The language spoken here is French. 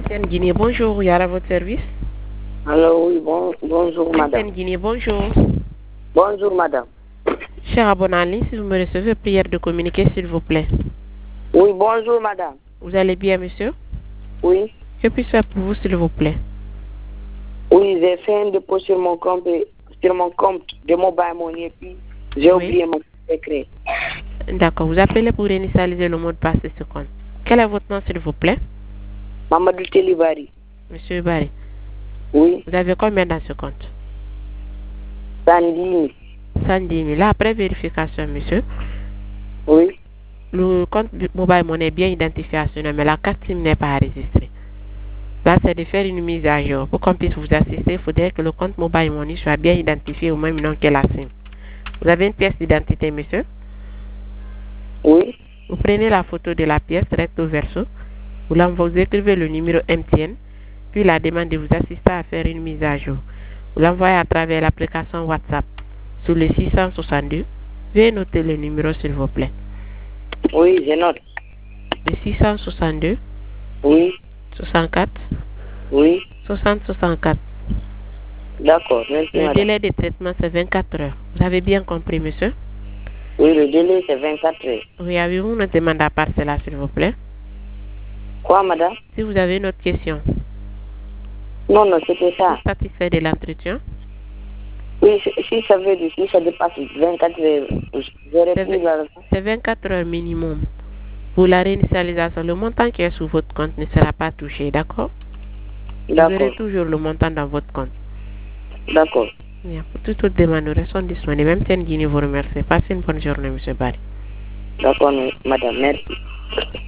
MTN Guinée, bonjour, Yara, votre service. Alors oui, bonjour madame. MTN Guinée, bonjour. Bonjour madame. Cher abonné en ligne, si vous me recevez, prière de communiquer, s'il vous plaît. Oui, bonjour madame. Vous allez bien, monsieur? Oui. Que puis-je faire pour vous, s'il vous plaît? Oui, j'ai fait un dépôt sur mon compte de Mobile Money et puis j'ai oublié mon secret. D'accord, vous appelez pour réinitialiser le mot de passe de ce compte. Quel est votre nom, s'il vous plaît? Mamadou Telibari. Monsieur Barry. Oui. Vous avez combien dans ce compte? 110 000. 110 000. Là, après vérification, monsieur. Oui. Le compte Mobile Money est bien identifié à ce nom, mais la carte SIM n'est pas enregistrée. Là, c'est de faire une mise à jour. Pour qu'on puisse vous assister, il faudrait que le compte Mobile Money soit bien identifié au même nom que la SIM. Vous avez une pièce d'identité, monsieur? Oui. Vous prenez la photo de la pièce recto verso. Vous écrivez le numéro MTN, puis la demande de vous assister à faire une mise à jour. Vous l'envoyez à travers l'application WhatsApp sur le 662. Veuillez noter le numéro, s'il vous plaît. Oui, je note. Le 662. Oui. 64. Oui. 60 64. D'accord, merci Le madame. délai de traitement, c'est 24 heures. Vous avez bien compris, monsieur? Oui, le délai c'est 24 heures. Oui, avez-vous une demande à part cela, s'il vous plaît? Quoi madame? Si vous avez une autre question. Non, c'était ça. Satisfait de l'entretien? Oui, si ça veut dire, si ça dépasse 24 heures, j'aurais plus la... C'est 24 heures minimum. Pour la réinitialisation, le montant qui est sur votre compte ne sera pas touché, d'accord? Vous aurez toujours le montant dans votre compte. D'accord. Bien. Pour toute autre demande, nous restons disponibles. Même Guinée vous remercie. Passez une bonne journée, monsieur Barry. D'accord, madame, merci.